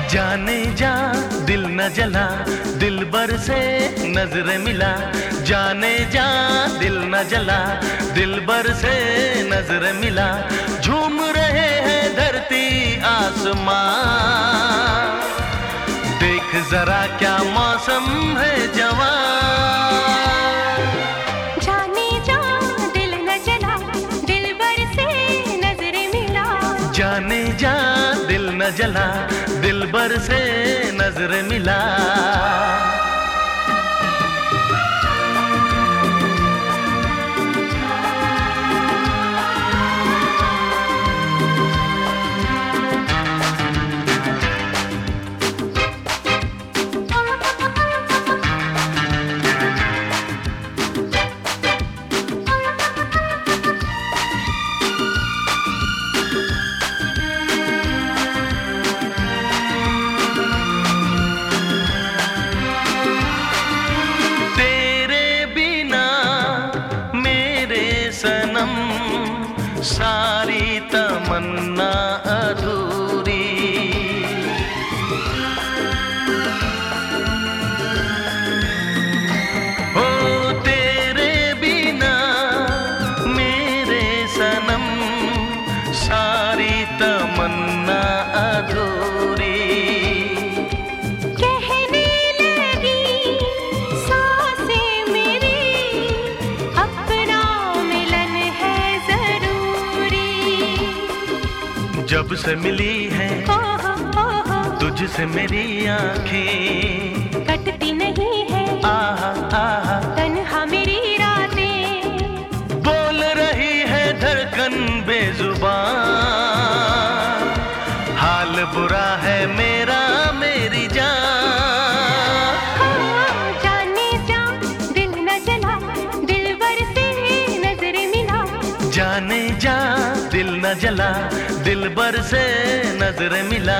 जाने जा दिल न जला, दिल बर से नजर मिला। जाने जा दिल न जला, दिल बर से नजर मिला। झूम रहे हैं धरती आसमां, देख जरा क्या मौसम है जवां। जाने जा दिल न जला, दिल बर से नजर मिला। जाने जा दिल न जला, दिल बर से नजर मिला। सनम सारी तमन्ना अधूरी। हो तेरे बिना मेरे सनम सारी तमन्ना अधूरी। जब से मिली है तुझसे मेरी आँखें, कटती नहीं है आहा आहा तन्हा मेरी रातें। बोल रही है धड़कन बेजुबान, हाल बुरा है मेरा मेरी जान। जाने जा दिल न जला, दिल बर से नजर मिला। जाने जा दिल न जला, दिल बर से नजर मिला।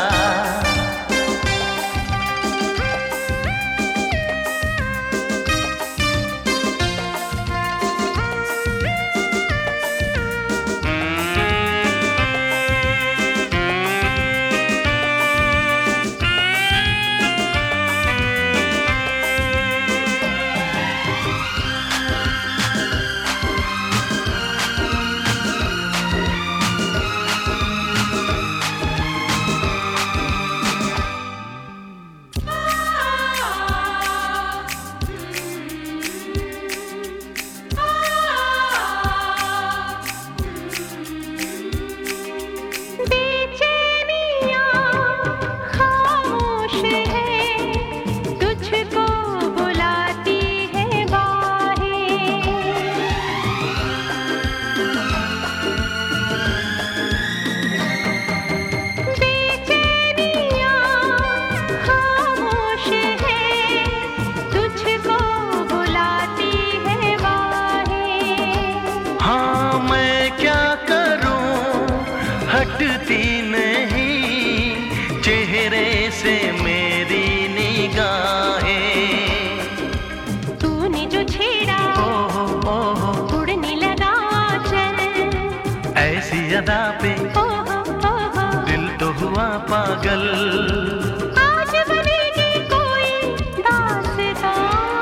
हटती नहीं चेहरे से मेरी निगाहें। तूने जो छेड़ा उड़ने लगा चल, ऐसी अदा पे दिल तो हुआ पागल। आज बनेगी कोई दास्तां,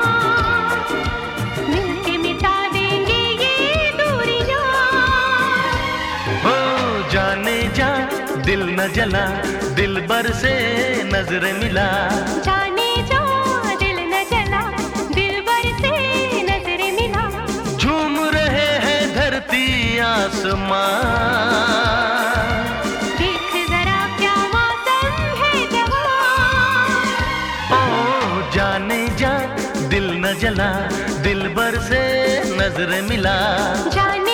मिलके मिटा देंगे ये दूरियां। जाने जा दिल न जला, दिल बर से नजर मिला। जाने जा दिल न जला, दिल बर से नजर मिला। झूम रहे हैं धरती आसमां, देख जरा क्या मौसम है जवां। ओ जाने जा दिल न जला, दिल बर से नजर मिला। जाने